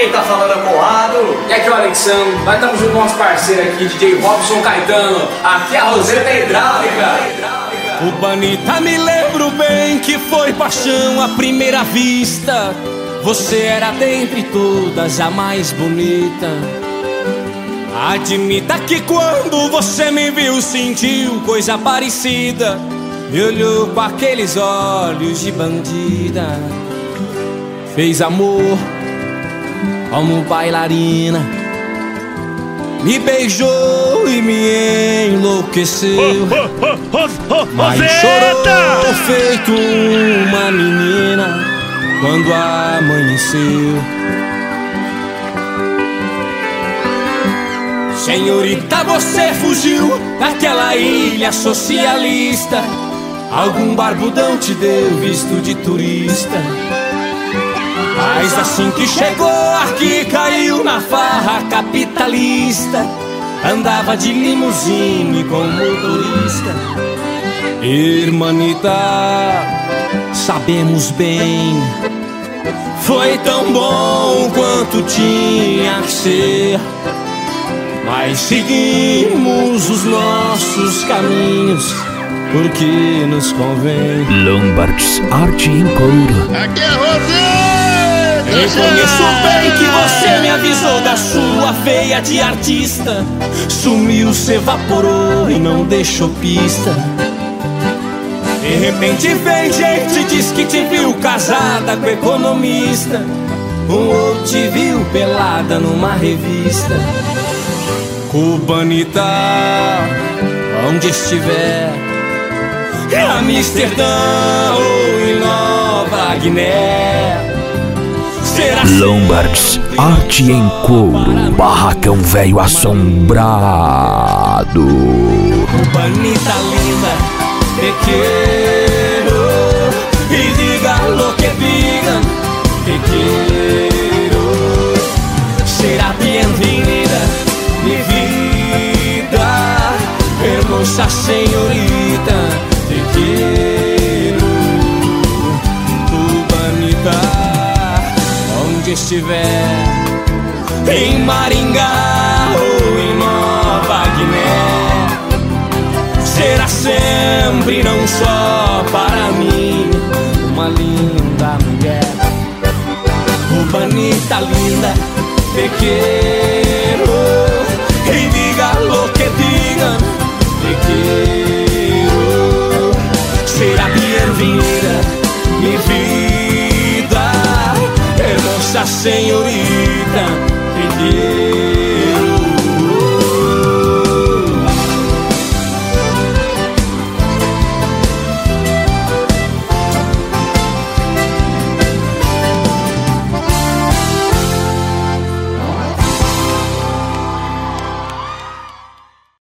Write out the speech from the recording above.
quem tá falando é o Conrado. E aqui é o Alexandre. Nós estamos junto com o nosso parceiro aqui, DJ Robson Caetano. Aqui é a Roseta Hidráulica. Cubanita, me lembro bem que foi paixão à primeira vista. Você era dentre todas a mais bonita. Admita que quando você me viu sentiu coisa parecida. Me olhou com aqueles olhos de bandida. Fez amor como bailarina, me beijou e me enlouqueceu. Mas chorou feito uma menina quando amanheceu. Senhorita, você fugiu daquela ilha socialista. Algum barbudão te deu visto de turista. Mas assim que chegou aqui caiu na farra capitalista. Andava de limusine com motorista. Irmanita, sabemos bem, foi tão bom quanto tinha que ser. Mas seguimos os nossos caminhos porque nos convém. Lombards Arte em Couro. Aqui é Rosé! Reconheço bem que você me avisou da sua veia de artista. Sumiu, se evaporou e não deixou pista. De repente vem gente, diz que te viu casada com economista. Outro te viu pelada numa revista. Cubanita, onde estiver, em Amsterdã ou em Nova Guiné, será Lombards Arte em Couro. Barracão velho assombrado. Cubanita linda, te quiero y diga lo que digan, te quiero. Será bem-vinda, mi vida, hermosa señorita, te quiero. Cubanita, onde estiver, em Maringá ou em Nova Guiné, será sempre, não só para mim, uma linda mulher. Cubanita linda, te quiero y diga lo que digan, te quiero. Será bem-vinda, mi vida, hermosa señorita, te quiero.